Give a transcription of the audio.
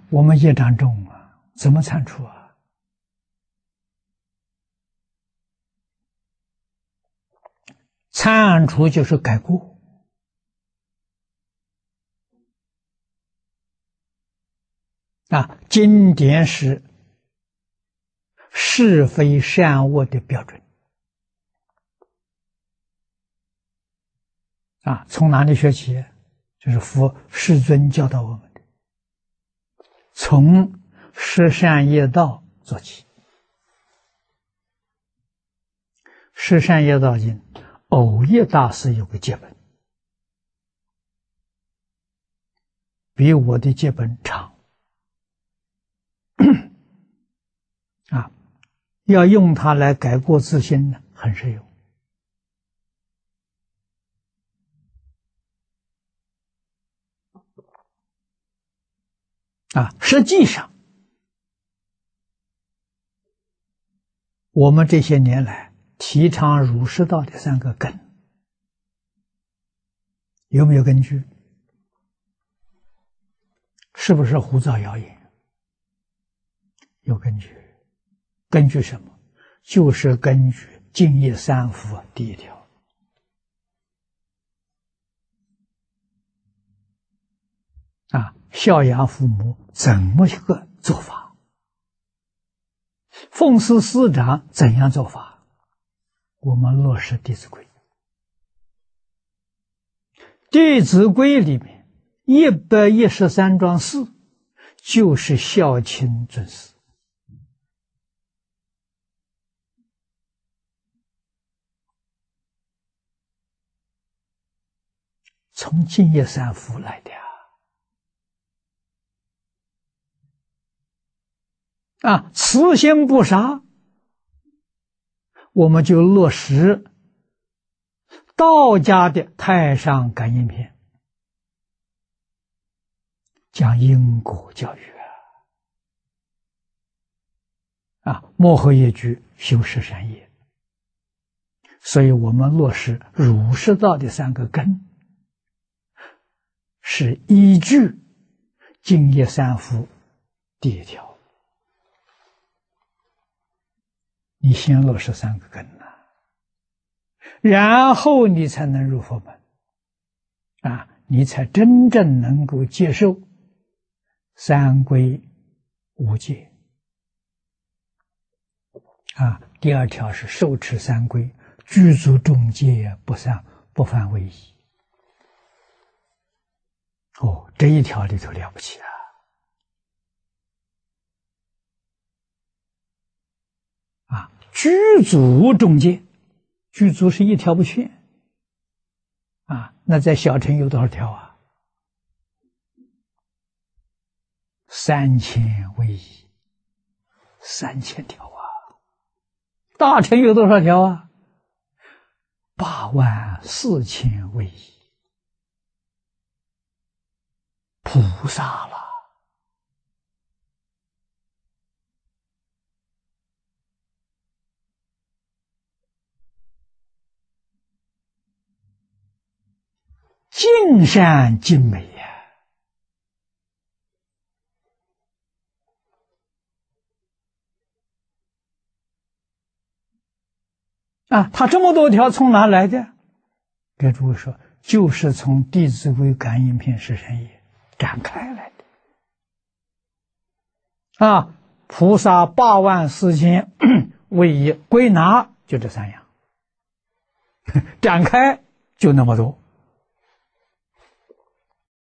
我们业障重啊，怎么铲除啊？铲除就是改过啊。经典是是非善恶的标准啊。从哪里学起？就是佛世尊教导我们的，从十善业道做起。十善业道经，藕益大师有个戒本，比我的戒本长啊，要用它来改过自新呢，很实用。啊，实际上，我们这些年来提倡儒释道的三个根，有没有根据？是不是胡造谣言？有根据。根据什么？就是根据《净业三福》第一条。啊，孝养父母怎么一个做法？奉事师长怎样做法？我们落实《弟子规》。《弟子规》里面113桩事，就是孝亲尊师。从净业三福来的啊，慈心不杀，我们就落实道家的太上感应篇，讲因果教育啊，莫合业居，修十善业。所以我们落实儒释道的三个根，是依据净业三福第一条。你先落实三个根然后你才能入佛门啊，你才真正能够接受三规五戒啊。第二条是受持三规，具足众戒，不犯违仪。哦，这一条里头了不起啊！具足众戒，具足是一条不缺啊。那在小乘有多少条啊？3000违仪，3000条啊。大乘有多少条啊？84000违仪。菩萨了，尽善尽美啊！他这么多条从哪来的？给诸位说，就是从《弟子规》感应篇十善业展开来的啊。菩萨84000违仪归纳就这3样，展开就那么多。